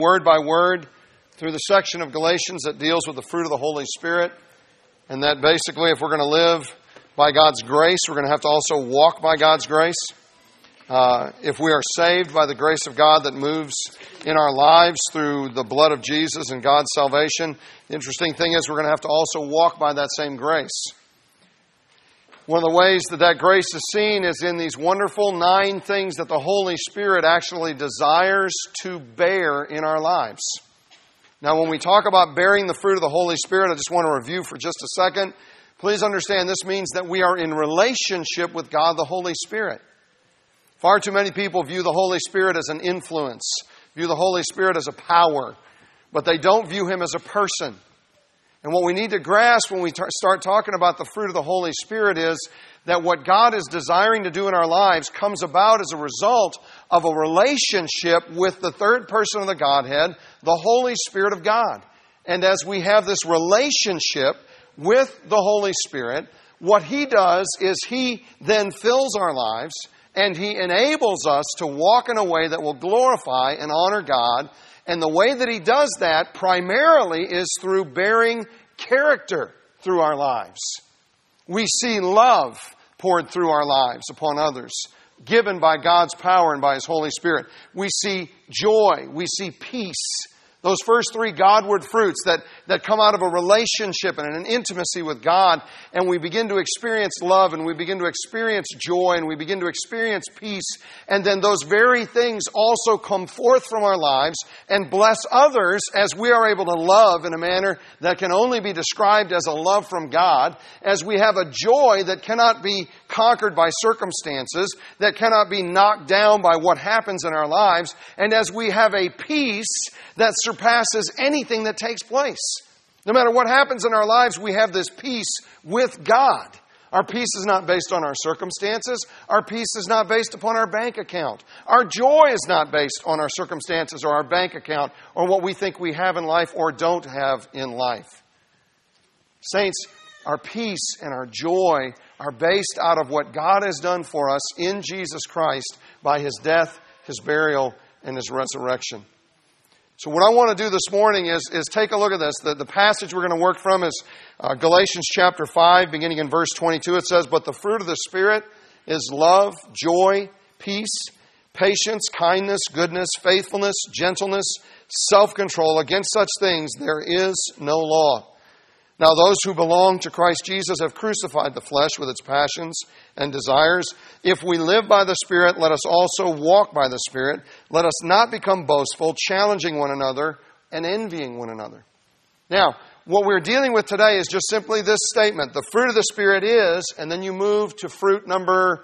word by word through the section of Galatians that deals with the fruit of the Holy Spirit. And that basically, if we're going to live by God's grace, we're going to have to also walk by God's grace. If we are saved by the grace of God that moves in our lives through the blood of Jesus and God's salvation, the interesting thing is we're going to have to also walk by that same grace. One of the ways that grace is seen is in these wonderful 9 things that the Holy Spirit actually desires to bear in our lives. Now, when we talk about bearing the fruit of the Holy Spirit, I just want to review for just a second. Please understand this means that we are in relationship with God the Holy Spirit. Far too many people view the Holy Spirit as an influence, view the Holy Spirit as a power, but they don't view Him as a person. And what we need to grasp when we start talking about the fruit of the Holy Spirit is that what God is desiring to do in our lives comes about as a result of a relationship with the third person of the Godhead, the Holy Spirit of God. And as we have this relationship with the Holy Spirit, what He does is He then fills our lives and He enables us to walk in a way that will glorify and honor God. And the way that He does that primarily is through bearing character through our lives. We see love poured through our lives upon others, given by God's power and by His Holy Spirit. We see joy. We see peace. Those first 3 Godward fruits that come out of a relationship and an intimacy with God, and we begin to experience love, and we begin to experience joy, and we begin to experience peace, and then those very things also come forth from our lives and bless others as we are able to love in a manner that can only be described as a love from God, as we have a joy that cannot be conquered by circumstances, that cannot be knocked down by what happens in our lives, and as we have a peace that surpasses anything that takes place. No matter what happens in our lives, we have this peace with God. Our peace is not based on our circumstances. Our peace is not based upon our bank account. Our joy is not based on our circumstances or our bank account or what we think we have in life or don't have in life. Saints, our peace and our joy are based out of what God has done for us in Jesus Christ by His death, His burial, and His resurrection. So what I want to do this morning is take a look at this. The passage we're going to work from is Galatians chapter 5, beginning in verse 22. It says, "But the fruit of the Spirit is love, joy, peace, patience, kindness, goodness, faithfulness, gentleness, self-control. Against such things there is no law. Now those who belong to Christ Jesus have crucified the flesh with its passions and desires. If we live by the Spirit, let us also walk by the Spirit. Let us not become boastful, challenging one another and envying one another." Now, what we're dealing with today is just simply this statement. The fruit of the Spirit is, and then you move to fruit number,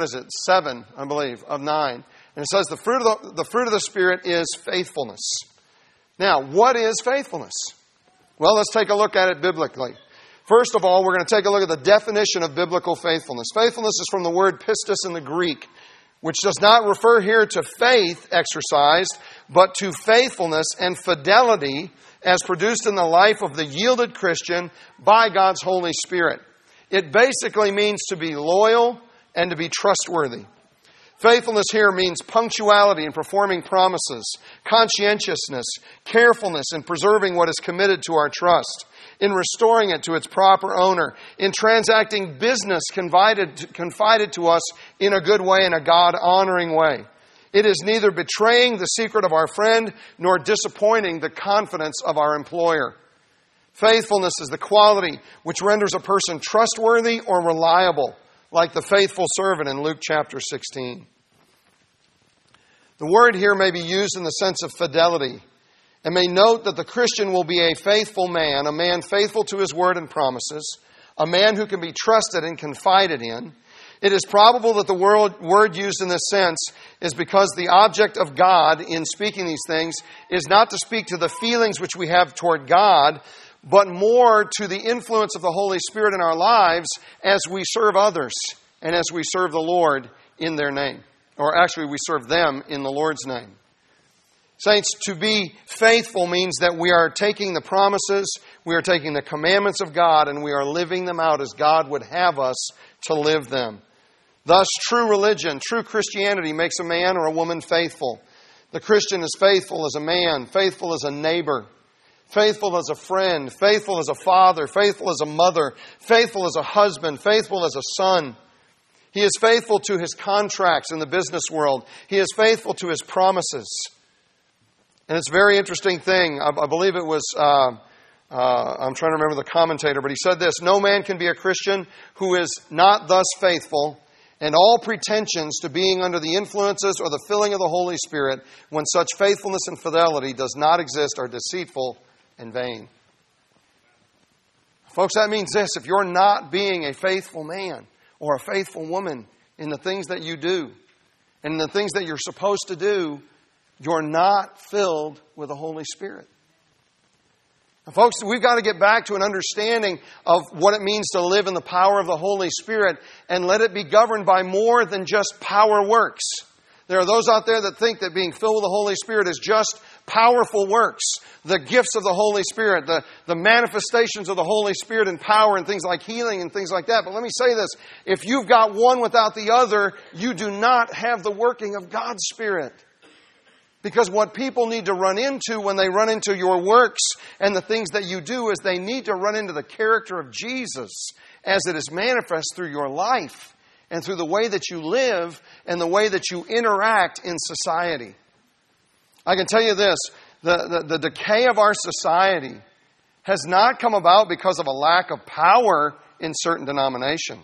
7, I believe, of 9. And it says the fruit of the Spirit is faithfulness. Now, what is faithfulness? Well, let's take a look at it biblically. First of all, we're going to take a look at the definition of biblical faithfulness. Faithfulness is from the word pistis in the Greek, which does not refer here to faith exercised, but to faithfulness and fidelity as produced in the life of the yielded Christian by God's Holy Spirit. It basically means to be loyal and to be trustworthy. Faithfulness here means punctuality in performing promises, conscientiousness, carefulness in preserving what is committed to our trust, in restoring it to its proper owner, in transacting business confided to us in a good way, in a God-honoring way. It is neither betraying the secret of our friend nor disappointing the confidence of our employer. Faithfulness is the quality which renders a person trustworthy or reliable, like the faithful servant in Luke chapter 16. The word here may be used in the sense of fidelity, and may note that the Christian will be a faithful man, a man faithful to his word and promises, a man who can be trusted and confided in. It is probable that the word used in this sense is because the object of God in speaking these things is not to speak to the feelings which we have toward God, but more to the influence of the Holy Spirit in our lives as we serve others and as we serve the Lord in their name. Or actually, we serve them in the Lord's name. Saints, to be faithful means that we are taking the promises, we are taking the commandments of God, and we are living them out as God would have us to live them. Thus, true religion, true Christianity makes a man or a woman faithful. The Christian is faithful as a man, faithful as a neighbor, faithful as a friend, faithful as a father, faithful as a mother, faithful as a husband, faithful as a son. He is faithful to his contracts in the business world. He is faithful to his promises. And it's a very interesting thing. I believe it was, I'm trying to remember the commentator, but he said this: no man can be a Christian who is not thus faithful, and all pretensions to being under the influences or the filling of the Holy Spirit, when such faithfulness and fidelity does not exist, are deceitful and vain. Folks, that means this: if you're not being a faithful man or a faithful woman in the things that you do and in the things that you're supposed to do, you're not filled with the Holy Spirit. Now, folks, we've got to get back to an understanding of what it means to live in the power of the Holy Spirit and let it be governed by more than just power works. There are those out there that think that being filled with the Holy Spirit is just powerful works, the gifts of the Holy Spirit, the manifestations of the Holy Spirit in power and things like healing and things like that. But let me say this: if you've got one without the other, you do not have the working of God's Spirit. Because what people need to run into when they run into your works and the things that you do is they need to run into the character of Jesus as it is manifest through your life and through the way that you live and the way that you interact in society. I can tell you this: the decay of our society has not come about because of a lack of power in certain denominations.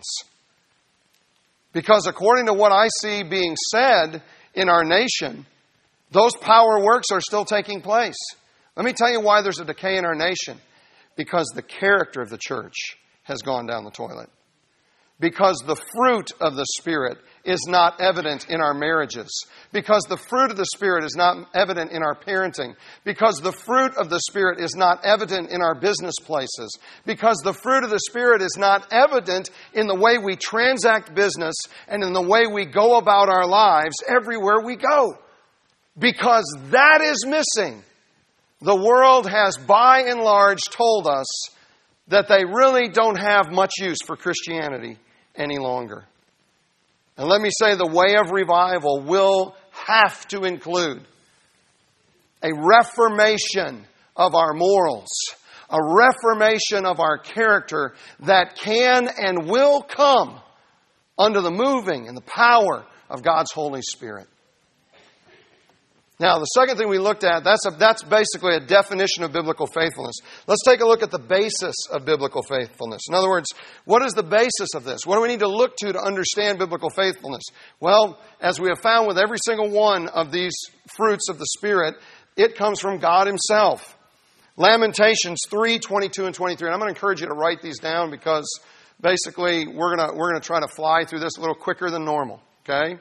Because according to what I see being said in our nation, those power works are still taking place. Let me tell you why there's a decay in our nation. Because the character of the church has gone down the toilet. Because the fruit of the Spirit is not evident in our marriages. Because the fruit of the Spirit is not evident in our parenting. Because the fruit of the Spirit is not evident in our business places. Because the fruit of the Spirit is not evident in the way we transact business and in the way we go about our lives everywhere we go. Because that is missing. The world has by and large told us that they really don't have much use for Christianity any longer. And let me say, the way of revival will have to include a reformation of our morals, a reformation of our character that can and will come under the moving and the power of God's Holy Spirit. Now, the second thing we looked at, that's basically a definition of biblical faithfulness. Let's take a look at the basis of biblical faithfulness. In other words, what is the basis of this? What do we need to look to understand biblical faithfulness? Well, as we have found with every single one of these fruits of the Spirit, it comes from God Himself. Lamentations 3:22 and 23. And I'm going to encourage you to write these down because basically we're going to try to fly through this a little quicker than normal. Okay?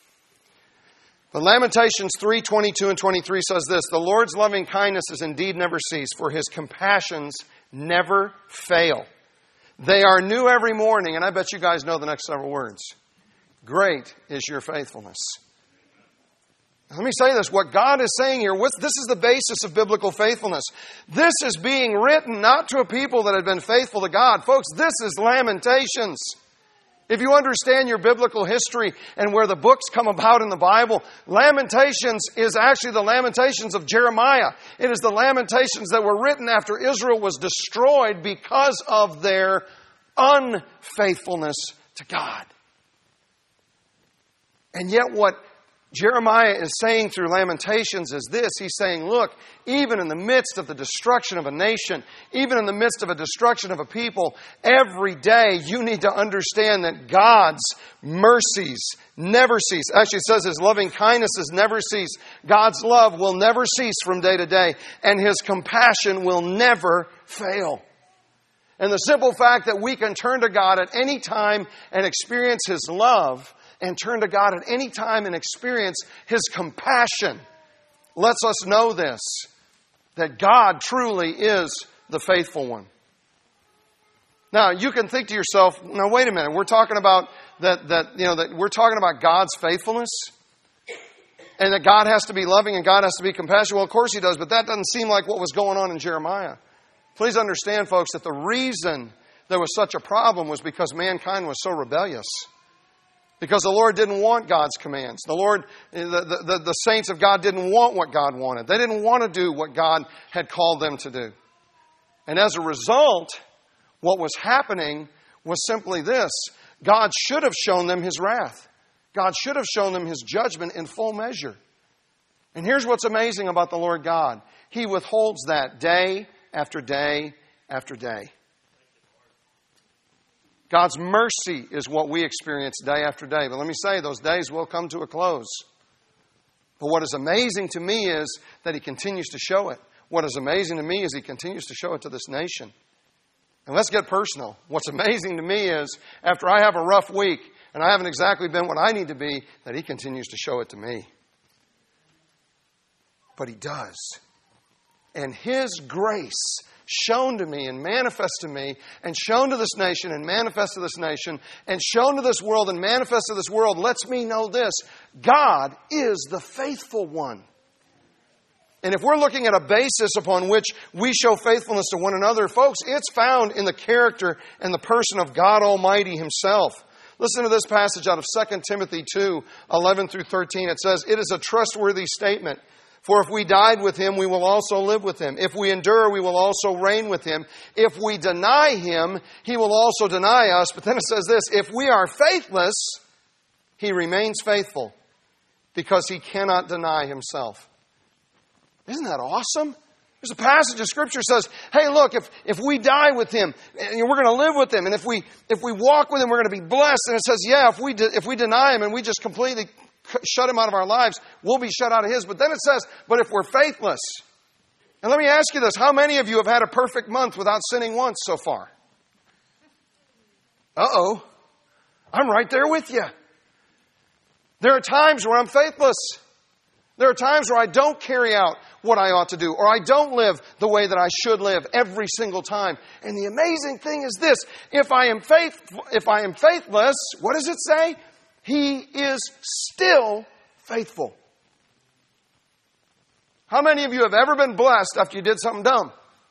But Lamentations 3:22 and 23 says this: the Lord's loving kindnesses indeed never cease, for His compassions never fail. They are new every morning. And I bet you guys know the next several words. Great is your faithfulness. Now, let me say this. What God is saying here, this is the basis of biblical faithfulness. This is being written not to a people that have been faithful to God. Folks, this is Lamentations. If you understand your biblical history and where the books come about in the Bible, Lamentations is actually the Lamentations of Jeremiah. It is the Lamentations that were written after Israel was destroyed because of their unfaithfulness to God. And yet what Jeremiah is saying through Lamentations is this. He's saying, look, even in the midst of the destruction of a nation, even in the midst of a destruction of a people, every day you need to understand that God's mercies never cease. Actually, it says His loving kindnesses never cease. God's love will never cease from day to day, and His compassion will never fail. And the simple fact that we can turn to God at any time and experience His love, and turn to God at any time and experience His compassion, lets us know this, that God truly is the faithful one. Now, you can think to yourself, now wait a minute, we're talking about that we're talking about God's faithfulness, and that God has to be loving and God has to be compassionate. Well, of course He does, but that doesn't seem like what was going on in Jeremiah. Please understand, folks, that the reason there was such a problem was because mankind was so rebellious. Because the Lord didn't want God's commands. The saints of God didn't want what God wanted. They didn't want to do what God had called them to do. And as a result, what was happening was simply this. God should have shown them His wrath. God should have shown them His judgment in full measure. And here's what's amazing about the Lord God. He withholds that day after day after day. God's mercy is what we experience day after day. But let me say, those days will come to a close. But what is amazing to me is that He continues to show it. What is amazing to me is He continues to show it to this nation. And let's get personal. What's amazing to me is, after I have a rough week, and I haven't exactly been what I need to be, that He continues to show it to me. But He does. And His grace shown to me and manifest to me and shown to this nation and manifest to this nation and shown to this world and manifest to this world lets me know this. God is the faithful one. And if we're looking at a basis upon which we show faithfulness to one another, folks, it's found in the character and the person of God Almighty Himself. Listen to this passage out of 2 Timothy 2, 11 through 13. It says, "It is a trustworthy statement. For if we died with Him, we will also live with Him. If we endure, we will also reign with Him. If we deny Him, He will also deny us." But then it says this, "If we are faithless, He remains faithful, because He cannot deny Himself." Isn't that awesome? There's a passage of Scripture that says, hey, look, if we die with Him, and we're going to live with Him, and if we walk with Him, we're going to be blessed. And it says, yeah, if we deny Him and we just completely shut Him out of our lives, we'll be shut out of His. But then it says, but if we're faithless. And let me ask you this. How many of you have had a perfect month without sinning once so far? Uh-oh. I'm right there with you. There are times where I'm faithless. There are times where I don't carry out what I ought to do, or I don't live the way that I should live every single time. And the amazing thing is this. If I am faithless, what does it say? He is still faithful. How many of you have ever been blessed after you did something dumb?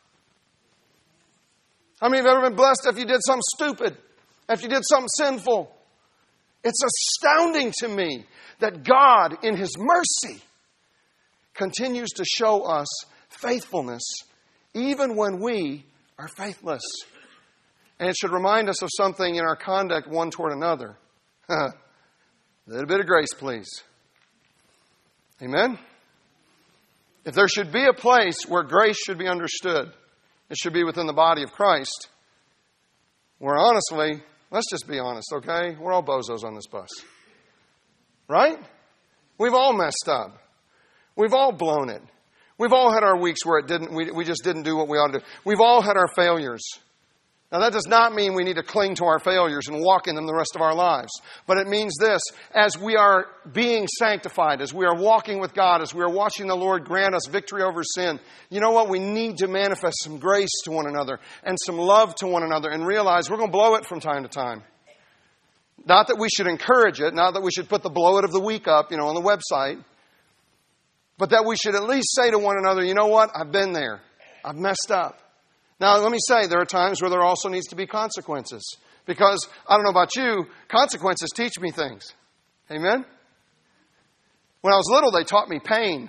How many of you have ever been blessed after you did something stupid? After you did something sinful? It's astounding to me that God, in His mercy, continues to show us faithfulness even when we are faithless. And it should remind us of something in our conduct one toward another. A little bit of grace, please. Amen? If there should be a place where grace should be understood, it should be within the body of Christ. Where honestly, let's just be honest, okay? We're all bozos on this bus. Right? We've all messed up. We've all blown it. We've all had our weeks where we just didn't do what we ought to do. We've all had our failures. Now that does not mean we need to cling to our failures and walk in them the rest of our lives. But it means this, as we are being sanctified, as we are walking with God, as we are watching the Lord grant us victory over sin, you know what? We need to manifest some grace to one another and some love to one another and realize we're going to blow it from time to time. Not that we should encourage it, not that we should put the blow it of the week up, on the website, but that we should at least say to one another, you know what? I've been there. I've messed up. Now, let me say, there are times where there also needs to be consequences. Because, I don't know about you, consequences teach me things. Amen? When I was little, they taught me pain.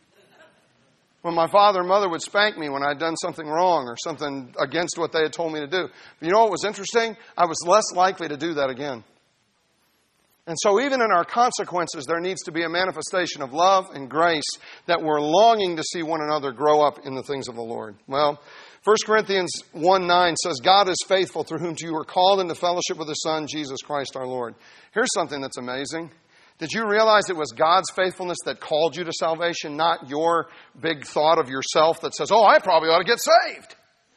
When my father and mother would spank me when I had done something wrong or something against what they had told me to do. But you know what was interesting? I was less likely to do that again. And so even in our consequences, there needs to be a manifestation of love and grace that we're longing to see one another grow up in the things of the Lord. Well, 1 Corinthians 1:9 says, God is faithful, through whom you were called into fellowship with His Son, Jesus Christ our Lord. Here's something that's amazing. Did you realize it was God's faithfulness that called you to salvation, not your big thought of yourself that says, oh, I probably ought to get saved?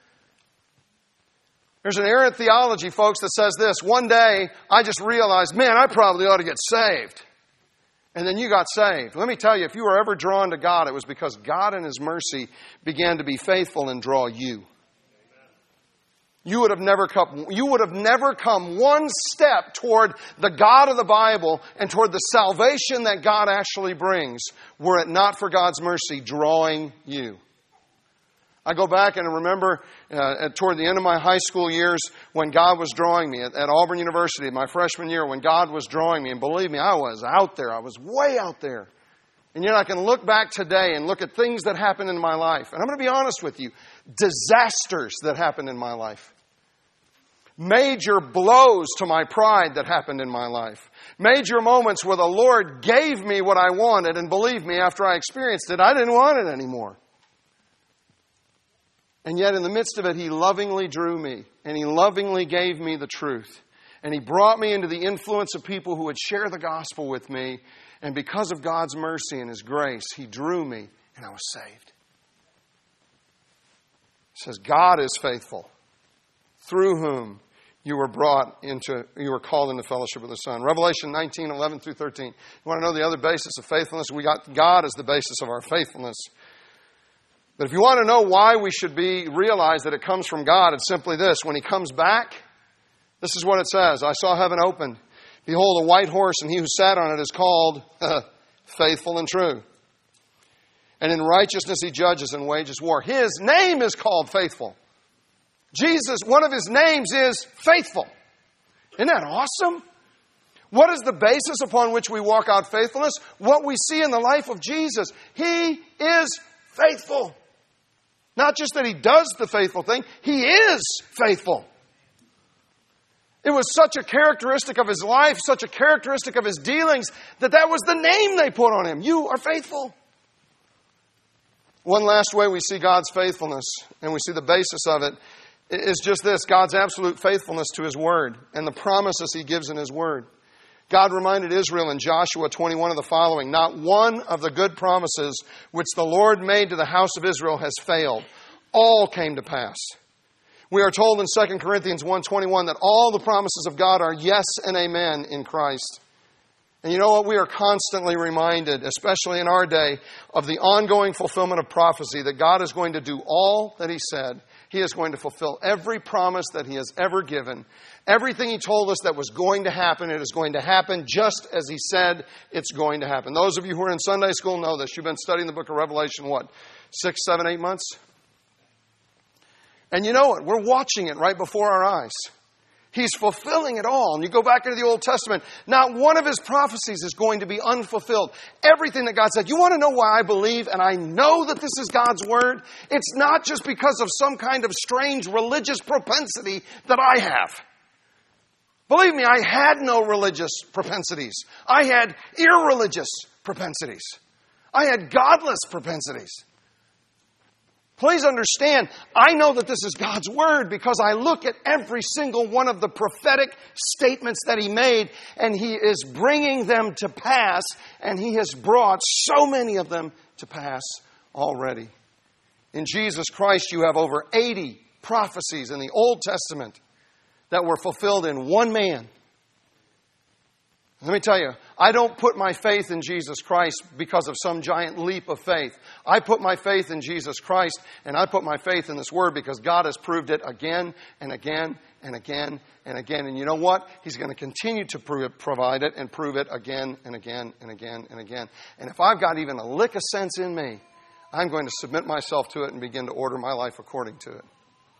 There's an errant theology, folks, that says this. One day, I just realized, man, I probably ought to get saved. And then you got saved. Let me tell you, if you were ever drawn to God, it was because God in His mercy began to be faithful and draw you. You would have never come one step toward the God of the Bible and toward the salvation that God actually brings, were it not for God's mercy drawing you. I go back and remember toward the end of my high school years when God was drawing me at Auburn University, my freshman year, when God was drawing me. And believe me, I was out there. I was way out there. And I can look back today and look at things that happened in my life. And I'm going to be honest with you. Disasters that happened in my life. Major blows to my pride that happened in my life. Major moments where the Lord gave me what I wanted. And believe me, after I experienced it, I didn't want it anymore. And yet in the midst of it, He lovingly drew me. And He lovingly gave me the truth. And He brought me into the influence of people who would share the gospel with me. And because of God's mercy and His grace, He drew me and I was saved. It says, God is faithful, through whom you were called into fellowship with the Son. Revelation 19:11-13. You want to know the other basis of faithfulness? We got God as the basis of our faithfulness. But if you want to know why we should realize that it comes from God, it's simply this. When He comes back, this is what it says. I saw heaven opened. Behold, a white horse, and He who sat on it is called Faithful and True. And in righteousness He judges and wages war. His name is called Faithful. Jesus, one of His names is Faithful. Isn't that awesome? What is the basis upon which we walk out faithfulness? What we see in the life of Jesus. He is faithful. Not just that He does the faithful thing, He is faithful. It was such a characteristic of His life, such a characteristic of His dealings, that was the name they put on Him. You are faithful. One last way we see God's faithfulness, and we see the basis of it, is just this: God's absolute faithfulness to His Word and the promises He gives in His Word. God reminded Israel in Joshua 21 of the following: not one of the good promises which the Lord made to the house of Israel has failed. All came to pass. We are told in 2 Corinthians 1:21 that all the promises of God are yes and amen in Christ. And you know what? We are constantly reminded, especially in our day, of the ongoing fulfillment of prophecy, that God is going to do all that He said. He is going to fulfill every promise that He has ever given. Everything He told us that was going to happen, it is going to happen just as He said it's going to happen. Those of you who are in Sunday school know this. You've been studying the book of Revelation, 6, 7, 8 months? And you know what? We're watching it right before our eyes. He's fulfilling it all. And you go back into the Old Testament, not one of His prophecies is going to be unfulfilled. Everything that God said. You want to know why I believe and I know that this is God's Word? It's not just because of some kind of strange religious propensity that I have. Believe me, I had no religious propensities. I had irreligious propensities. I had godless propensities. Please understand, I know that this is God's Word because I look at every single one of the prophetic statements that He made, and He is bringing them to pass, and He has brought so many of them to pass already. In Jesus Christ, you have over 80 prophecies in the Old Testament that were fulfilled in one man. Let me tell you, I don't put my faith in Jesus Christ because of some giant leap of faith. I put my faith in Jesus Christ, and I put my faith in this Word because God has proved it again and again and again and again. And you know what? He's going to continue to provide it and prove it again and again and again and again. And if I've got even a lick of sense in me, I'm going to submit myself to it and begin to order my life according to it.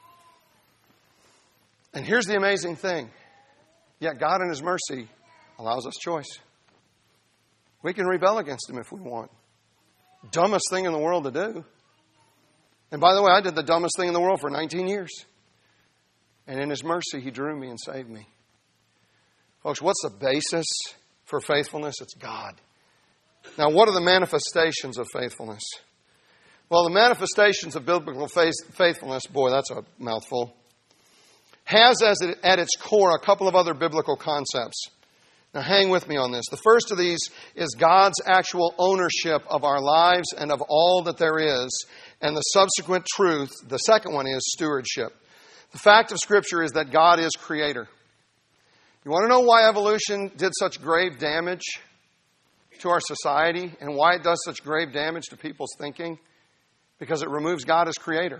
And here's the amazing thing. Yet God in His mercy allows us choice. We can rebel against Him if we want. Dumbest thing in the world to do. And by the way, I did the dumbest thing in the world for 19 years. And in His mercy, He drew me and saved me. Folks, what's the basis for faithfulness? It's God. Now, what are the manifestations of faithfulness? Well, the manifestations of biblical faithfulness, boy, that's a mouthful, has at its core a couple of other biblical concepts. Now hang with me on this. The first of these is God's actual ownership of our lives and of all that there is. And the subsequent truth, the second one, is stewardship. The fact of Scripture is that God is creator. You want to know why evolution did such grave damage to our society and why it does such grave damage to people's thinking? Because it removes God as creator.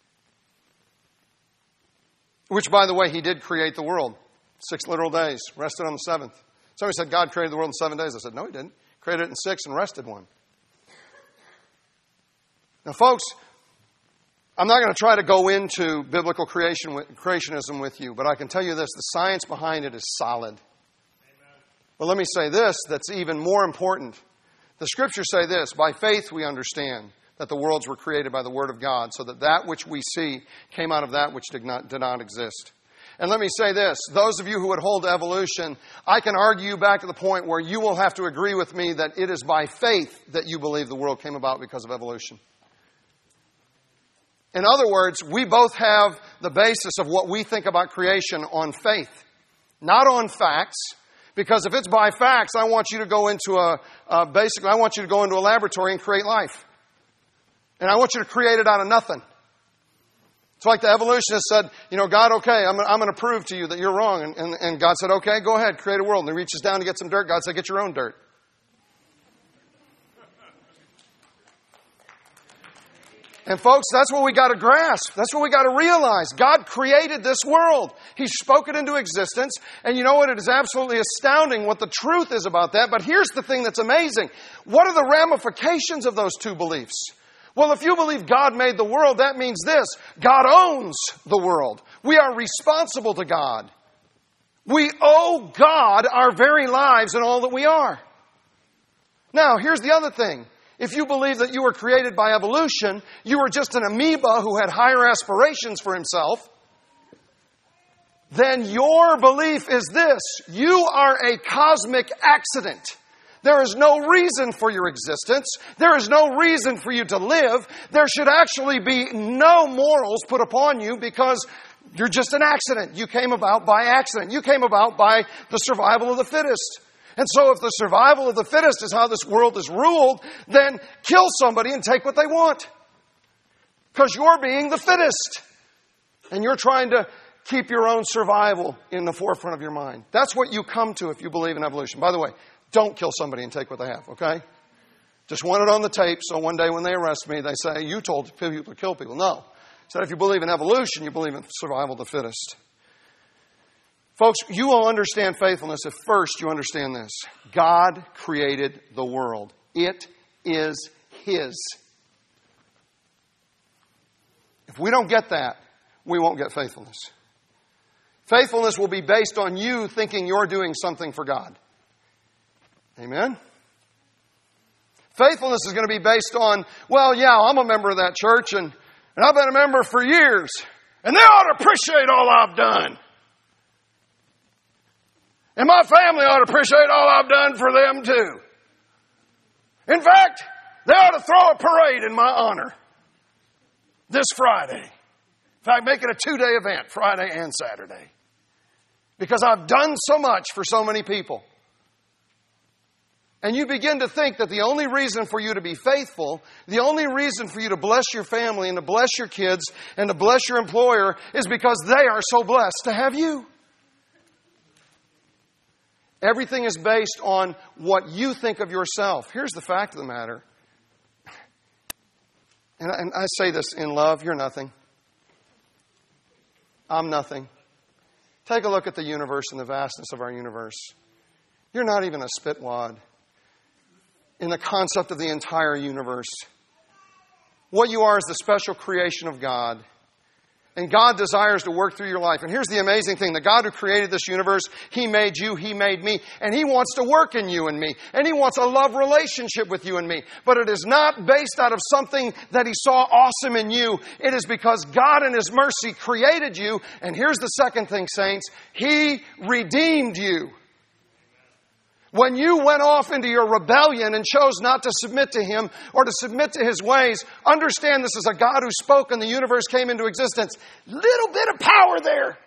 Which, by the way, He did create the world. 6 literal days, rested on the 7th. Somebody said God created the world in 7 days. I said, no, He didn't. Created it in 6 and rested 1. Now, folks, I'm not going to try to go into biblical creationism with you, but I can tell you this, the science behind it is solid. Amen. But let me say this, that's even more important. The Scriptures say this, by faith we understand that the worlds were created by the Word of God, so that which we see came out of that which did not exist. And let me say this, those of you who would hold to evolution, I can argue you back to the point where you will have to agree with me that it is by faith that you believe the world came about because of evolution. In other words, we both have the basis of what we think about creation on faith, not on facts. Because if it's by facts, I want you to go into I want you to go into a laboratory and create life. And I want you to create it out of nothing. It's like the evolutionist said, God, okay, I'm going to prove to you that you're wrong. And God said, okay, go ahead, create a world. And he reaches down to get some dirt. God said, get your own dirt. And folks, that's what we got to grasp. That's what we got to realize. God created this world. He spoke it into existence. And you know what? It is absolutely astounding what the truth is about that. But here's the thing that's amazing. What are the ramifications of those two beliefs? Well, if you believe God made the world, that means this. God owns the world. We are responsible to God. We owe God our very lives and all that we are. Now, here's the other thing. If you believe that you were created by evolution, you were just an amoeba who had higher aspirations for himself, then your belief is this. You are a cosmic accident. There is no reason for your existence. There is no reason for you to live. There should actually be no morals put upon you because you're just an accident. You came about by accident. You came about by the survival of the fittest. And so if the survival of the fittest is how this world is ruled, then kill somebody and take what they want. Because you're being the fittest. And you're trying to keep your own survival in the forefront of your mind. That's what you come to if you believe in evolution. By the way, don't kill somebody and take what they have, okay? Just want it on the tape so one day when they arrest me, they say, you told people to kill people. No. So if you believe in evolution, you believe in survival of the fittest. Folks, you will understand faithfulness if first you understand this. God created the world. It is His. If we don't get that, we won't get faithfulness. Faithfulness will be based on you thinking you're doing something for God. Amen? Faithfulness is going to be based on, well, yeah, I'm a member of that church and I've been a member for years and they ought to appreciate all I've done. And my family ought to appreciate all I've done for them too. In fact, they ought to throw a parade in my honor this Friday. In fact, make it a 2-day event, Friday and Saturday. Because I've done so much for so many people. And you begin to think that the only reason for you to be faithful, the only reason for you to bless your family and to bless your kids and to bless your employer is because they are so blessed to have you. Everything is based on what you think of yourself. Here's the fact of the matter. And I say this in love, you're nothing. I'm nothing. Take a look at the universe and the vastness of our universe. You're not even a spitwad in the concept of the entire universe. What you are is the special creation of God. And God desires to work through your life. And here's the amazing thing. The God who created this universe, He made you, He made me. And He wants to work in you and me. And He wants a love relationship with you and me. But it is not based out of something that He saw awesome in you. It is because God in His mercy created you. And here's the second thing, saints. He redeemed you. When you went off into your rebellion and chose not to submit to Him or to submit to His ways, understand this is a God who spoke and the universe came into existence. Little bit of power there.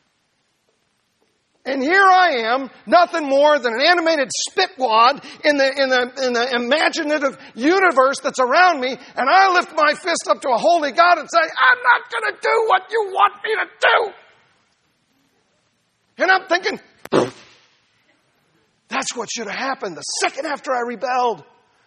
And here I am, nothing more than an animated spitwad in the imaginative universe that's around me, and I lift my fist up to a holy God and say, I'm not going to do what you want me to do. And I'm thinking, that's what should have happened the second after I rebelled.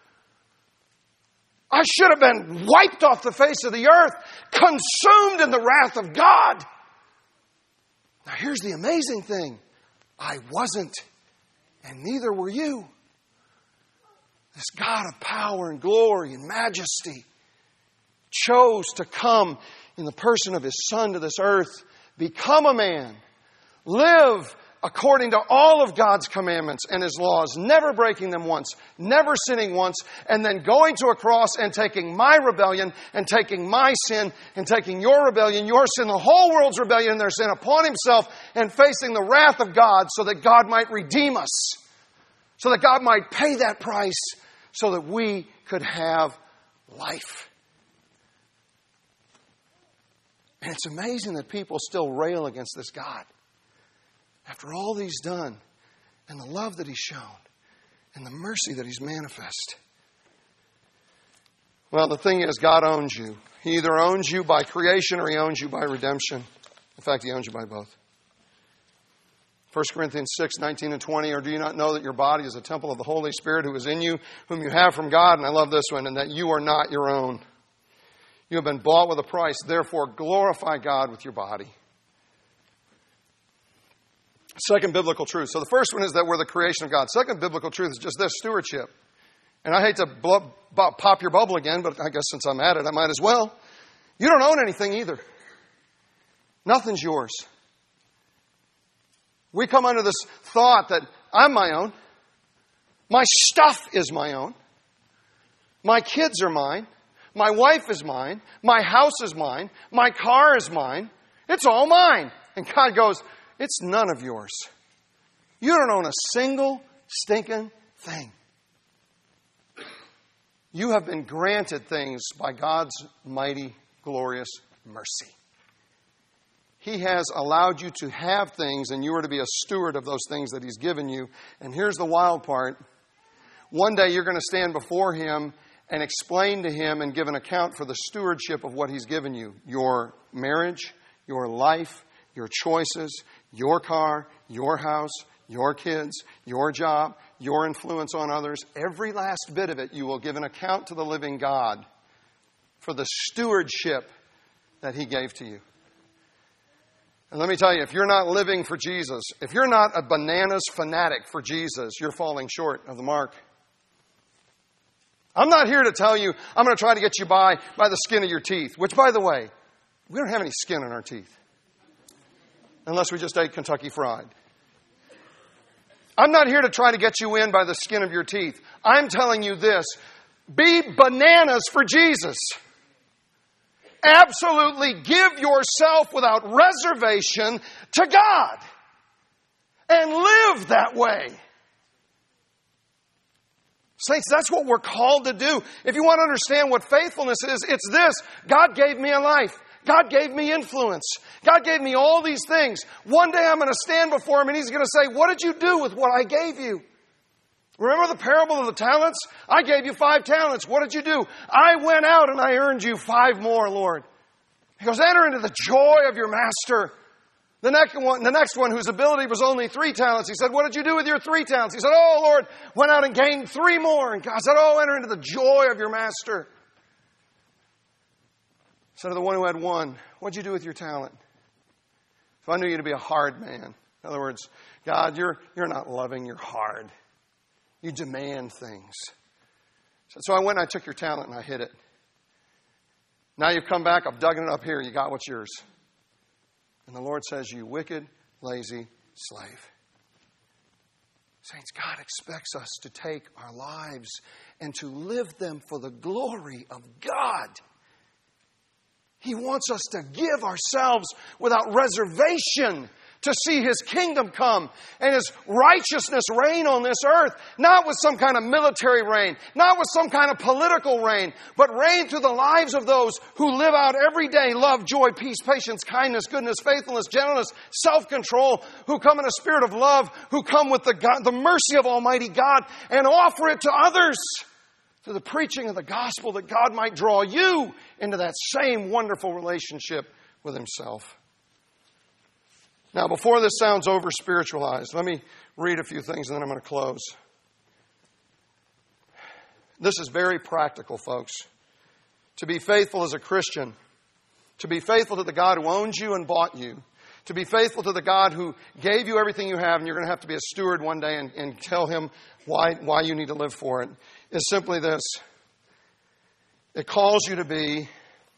I should have been wiped off the face of the earth, consumed in the wrath of God. Now here's the amazing thing. I wasn't, and neither were you. This God of power and glory and majesty chose to come in the person of His Son to this earth, become a man, live according to all of God's commandments and His laws, never breaking them once, never sinning once, and then going to a cross and taking my rebellion and taking my sin and taking your rebellion, your sin, the whole world's rebellion and their sin upon Himself and facing the wrath of God so that God might redeem us, so that God might pay that price so that we could have life. And it's amazing that people still rail against this God. After all that He's done, and the love that He's shown, and the mercy that He's manifest. Well, the thing is, God owns you. He either owns you by creation or He owns you by redemption. In fact, He owns you by both. 1 Corinthians 6, 19 and 20, or do you not know that your body is a temple of the Holy Spirit who is in you, whom you have from God? And I love this one, and that you are not your own. You have been bought with a price. Therefore, glorify God with your body. Second biblical truth. So the first one is that we're the creation of God. Second biblical truth is just this: stewardship. And I hate to pop your bubble again, but I guess since I'm at it, I might as well. You don't own anything either. Nothing's yours. We come under this thought that I'm my own. My stuff is my own. My kids are mine. My wife is mine. My house is mine. My car is mine. It's all mine. And God goes, it's none of yours. You don't own a single stinking thing. You have been granted things by God's mighty, glorious mercy. He has allowed you to have things, and you are to be a steward of those things that He's given you. And here's the wild part. One day you're going to stand before Him and explain to Him and give an account for the stewardship of what He's given you. Your marriage, your life, your choices, your car, your house, your kids, your job, your influence on others. Every last bit of it, you will give an account to the living God for the stewardship that He gave to you. And let me tell you, if you're not living for Jesus, if you're not a bananas fanatic for Jesus, you're falling short of the mark. I'm not here to tell you, I'm going to try to get you by the skin of your teeth. Which, by the way, we don't have any skin in our teeth. Unless we just ate Kentucky Fried. I'm not here to try to get you in by the skin of your teeth. I'm telling you this. Be bananas for Jesus. Absolutely give yourself without reservation to God. And live that way. Saints, that's what we're called to do. If you want to understand what faithfulness is, it's this. God gave me a life. God gave me influence. God gave me all these things. One day I'm going to stand before Him and He's going to say, what did you do with what I gave you? Remember the parable of the talents? I gave you 5 talents. What did you do? I went out and I earned you 5 more, Lord. He goes, enter into the joy of your master. The next one whose ability was only 3 talents. He said, what did you do with your 3 talents? He said, oh, Lord, went out and gained 3 more. And God said, oh, enter into the joy of your master. Said to the one who had 1, what'd you do with your talent? So I knew you to be a hard man. In other words, God, you're not loving, you're hard. You demand things. So I went and I took your talent and I hid it. Now you've come back, I've dug it up here, you got what's yours. And the Lord says, you wicked, lazy slave. Saints, God expects us to take our lives and to live them for the glory of God. He wants us to give ourselves without reservation to see His kingdom come and His righteousness reign on this earth. Not with some kind of military reign, not with some kind of political reign, but reign through the lives of those who live out every day love, joy, peace, patience, kindness, goodness, faithfulness, gentleness, self-control, who come in a spirit of love, who come with the mercy of Almighty God and offer it to others. Through the preaching of the gospel, that God might draw you into that same wonderful relationship with Himself. Now, before this sounds over-spiritualized, let me read a few things and then I'm going to close. This is very practical, folks. To be faithful as a Christian, to be faithful to the God who owns you and bought you, to be faithful to the God who gave you everything you have, and you're going to have to be a steward one day and tell Him why you need to live for it, is simply this. It calls you to be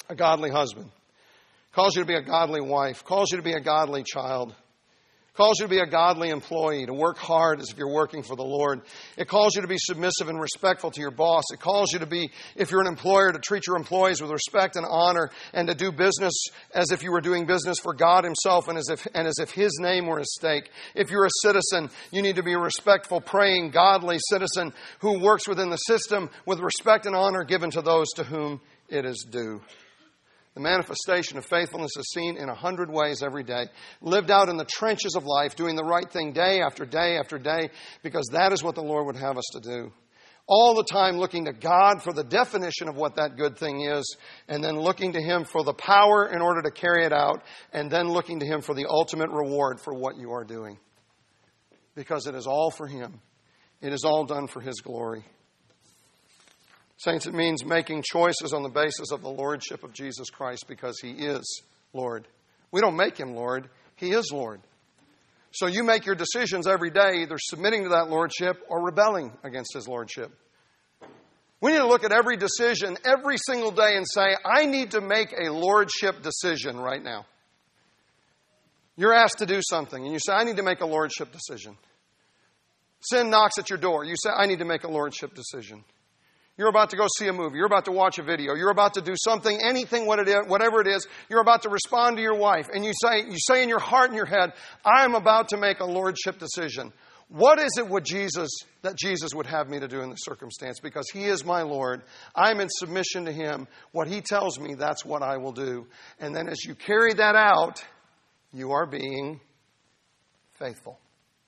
a godly husband, calls you to be a godly wife, calls you to be a godly child, calls you to be a godly employee, to work hard as if you're working for the Lord. It calls you to be submissive and respectful to your boss. It calls you to be, if you're an employer, to treat your employees with respect and honor and to do business as if you were doing business for God Himself and as if His name were at stake. If you're a citizen, you need to be a respectful, praying, godly citizen who works within the system with respect and honor given to those to whom it is due. The manifestation of faithfulness is seen in 100 ways every day, lived out in the trenches of life, doing the right thing day after day after day, because that is what the Lord would have us to do. All the time looking to God for the definition of what that good thing is, and then looking to Him for the power in order to carry it out, and then looking to Him for the ultimate reward for what you are doing. Because it is all for Him. It is all done for His glory. Saints, it means making choices on the basis of the lordship of Jesus Christ because He is Lord. We don't make Him Lord. He is Lord. So you make your decisions every day either submitting to that lordship or rebelling against His lordship. We need to look at every decision every single day and say, I need to make a lordship decision right now. You're asked to do something and you say, I need to make a lordship decision. Sin knocks at your door. You say, I need to make a lordship decision. You're about to go see a movie. You're about to watch a video. You're about to do something, anything, whatever it is. You're about to respond to your wife. And you say in your heart and your head, I'm about to make a lordship decision. What is it that Jesus would have me to do in this circumstance? Because He is my Lord. I'm in submission to Him. What He tells me, that's what I will do. And then as you carry that out, you are being faithful.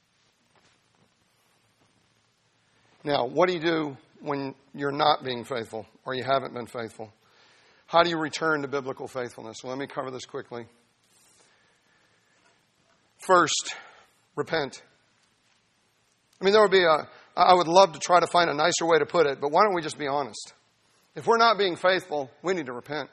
Now, what do you do when you're not being faithful or you haven't been faithful? How do you return to biblical faithfulness? Well, let me cover this quickly. First, repent. I mean, I would love to try to find a nicer way to put it, but why don't we just be honest? If we're not being faithful, we need to repent.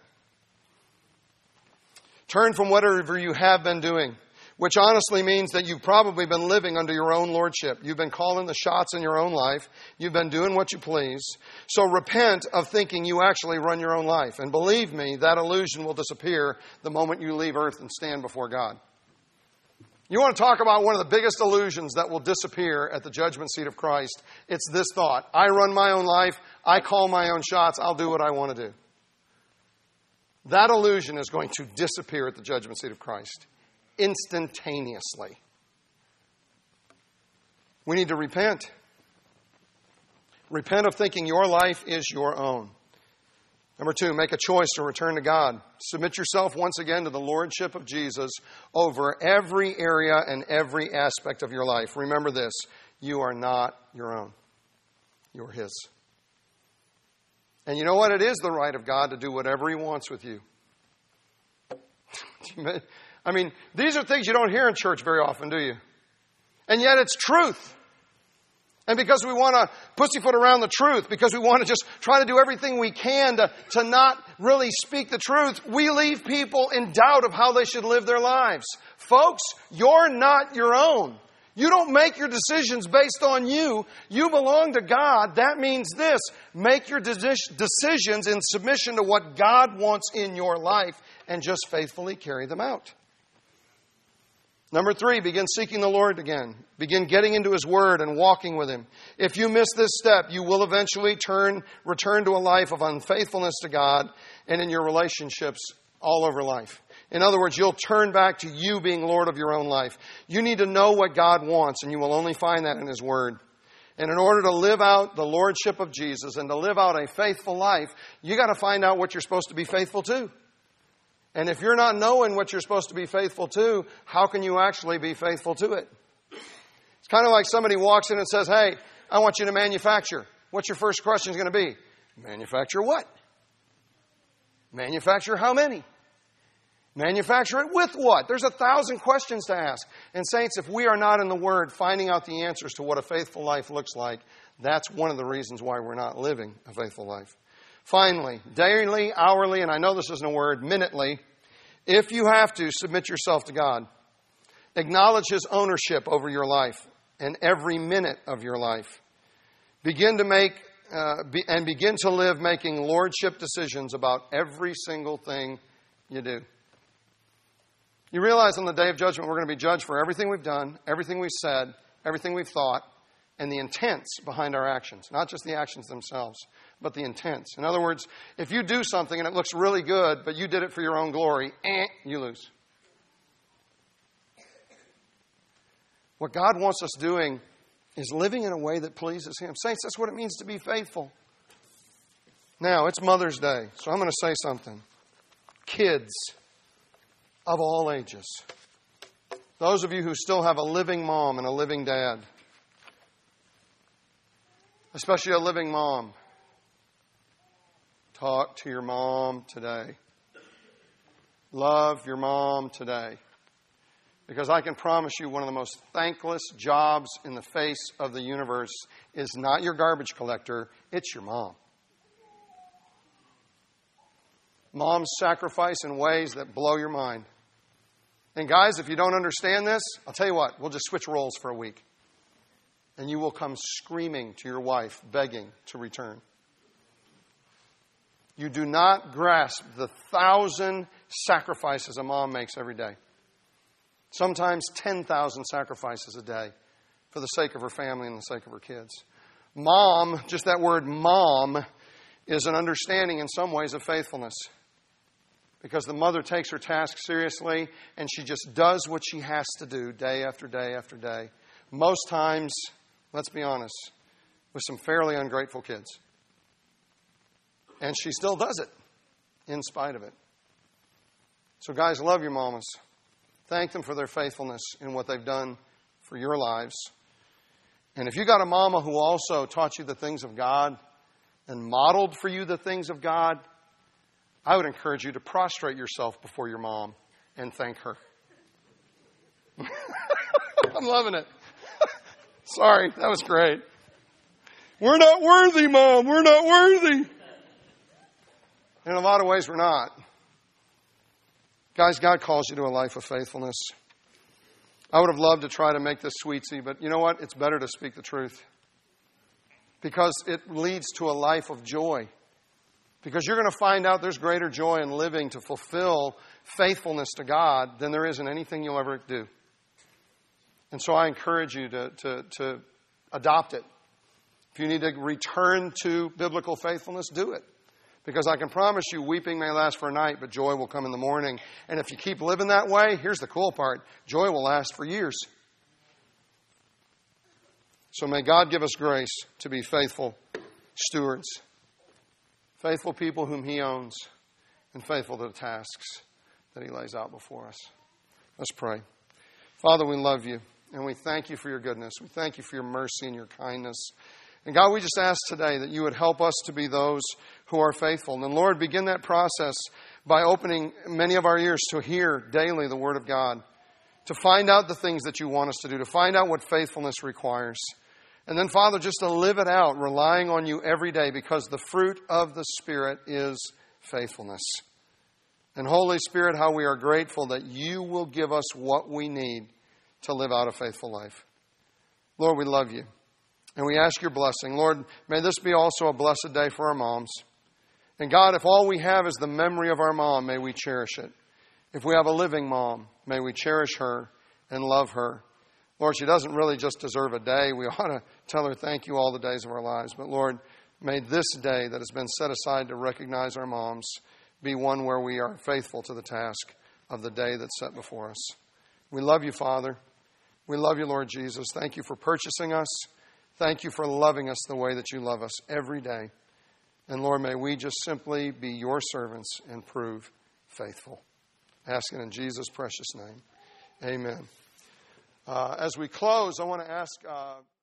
Turn from whatever you have been doing, which honestly means that you've probably been living under your own lordship. You've been calling the shots in your own life. You've been doing what you please. So repent of thinking you actually run your own life. And believe me, that illusion will disappear the moment you leave earth and stand before God. You want to talk about one of the biggest illusions that will disappear at the judgment seat of Christ? It's this thought. I run my own life. I call my own shots. I'll do what I want to do. That illusion is going to disappear at the judgment seat of Christ. Instantaneously. We need to repent. Repent of thinking your life is your own. Number 2, make a choice to return to God. Submit yourself once again to the lordship of Jesus over every area and every aspect of your life. Remember this, you are not your own. You're His. And you know what? It is the right of God to do whatever He wants with you. I mean, these are things you don't hear in church very often, do you? And yet it's truth. And because we want to pussyfoot around the truth, because we want to just try to do everything we can to not really speak the truth, we leave people in doubt of how they should live their lives. Folks, you're not your own. You don't make your decisions based on you. You belong to God. That means this. Make your decisions in submission to what God wants in your life and just faithfully carry them out. Number 3, begin seeking the Lord again. Begin getting into His Word and walking with Him. If you miss this step, you will eventually return to a life of unfaithfulness to God and in your relationships all over life. In other words, you'll turn back to you being Lord of your own life. You need to know what God wants, and you will only find that in His Word. And in order to live out the lordship of Jesus and to live out a faithful life, you got to find out what you're supposed to be faithful to. And if you're not knowing what you're supposed to be faithful to, how can you actually be faithful to it? It's kind of like somebody walks in and says, hey, I want you to manufacture. What's your first question going to be? Manufacture what? Manufacture how many? Manufacture it with what? There's 1,000 questions to ask. And saints, if we are not in the Word finding out the answers to what a faithful life looks like, that's one of the reasons why we're not living a faithful life. Finally, daily, hourly, and I know this isn't a word, minutely, if you have to, submit yourself to God. Acknowledge His ownership over your life and every minute of your life. Begin to make and begin to live making lordship decisions about every single thing you do. You realize on the day of judgment we're going to be judged for everything we've done, everything we've said, everything we've thought, and the intents behind our actions. Not just the actions themselves, but the intents. In other words, if you do something and it looks really good, but you did it for your own glory, you lose. What God wants us doing is living in a way that pleases Him. Saints, that's what it means to be faithful. Now, it's Mother's Day, so I'm going to say something. Kids of all ages, those of you who still have a living mom and a living dad, especially a living mom, talk to your mom today. Love your mom today. Because I can promise you one of the most thankless jobs in the face of the universe is not your garbage collector, it's your mom. Moms sacrifice in ways that blow your mind. And guys, if you don't understand this, I'll tell you what, we'll just switch roles for a week. And you will come screaming to your wife, begging to return. You do not grasp the 1,000 sacrifices a mom makes every day. Sometimes 10,000 sacrifices a day for the sake of her family and the sake of her kids. Mom, just that word mom, is an understanding in some ways of faithfulness. Because the mother takes her task seriously and she just does what she has to do day after day after day. Most times, let's be honest, with some fairly ungrateful kids. And she still does it in spite of it. So guys, love your mamas. Thank them for their faithfulness in what they've done for your lives. And if you got a mama who also taught you the things of God and modeled for you the things of God, I would encourage you to prostrate yourself before your mom and thank her. I'm loving it. Sorry, that was great. We're not worthy, Mom. We're not worthy. In a lot of ways, we're not. Guys, God calls you to a life of faithfulness. I would have loved to try to make this sweetsy, but you know what? It's better to speak the truth. Because it leads to a life of joy. Because you're going to find out there's greater joy in living to fulfill faithfulness to God than there is in anything you'll ever do. And so I encourage you to adopt it. If you need to return to biblical faithfulness, do it. Because I can promise you, weeping may last for a night, but joy will come in the morning. And if you keep living that way, here's the cool part. Joy will last for years. So may God give us grace to be faithful stewards. Faithful people whom He owns. And faithful to the tasks that He lays out before us. Let's pray. Father, we love You. And we thank You for Your goodness. We thank You for Your mercy and Your kindness. And God, we just ask today that You would help us to be those who are faithful. And Lord, begin that process by opening many of our ears to hear daily the Word of God, to find out the things that You want us to do, to find out what faithfulness requires. And then, Father, just to live it out, relying on You every day, because the fruit of the Spirit is faithfulness. And Holy Spirit, how we are grateful that You will give us what we need to live out a faithful life. Lord, we love You. And we ask Your blessing. Lord, may this be also a blessed day for our moms. And God, if all we have is the memory of our mom, may we cherish it. If we have a living mom, may we cherish her and love her. Lord, she doesn't really just deserve a day. We ought to tell her thank you all the days of our lives. But Lord, may this day that has been set aside to recognize our moms be one where we are faithful to the task of the day that's set before us. We love You, Father. We love You, Lord Jesus. Thank You for purchasing us. Thank You for loving us the way that You love us every day. And Lord, may we just simply be Your servants and prove faithful. Asking in Jesus' precious name. Amen. As we close, I want to ask...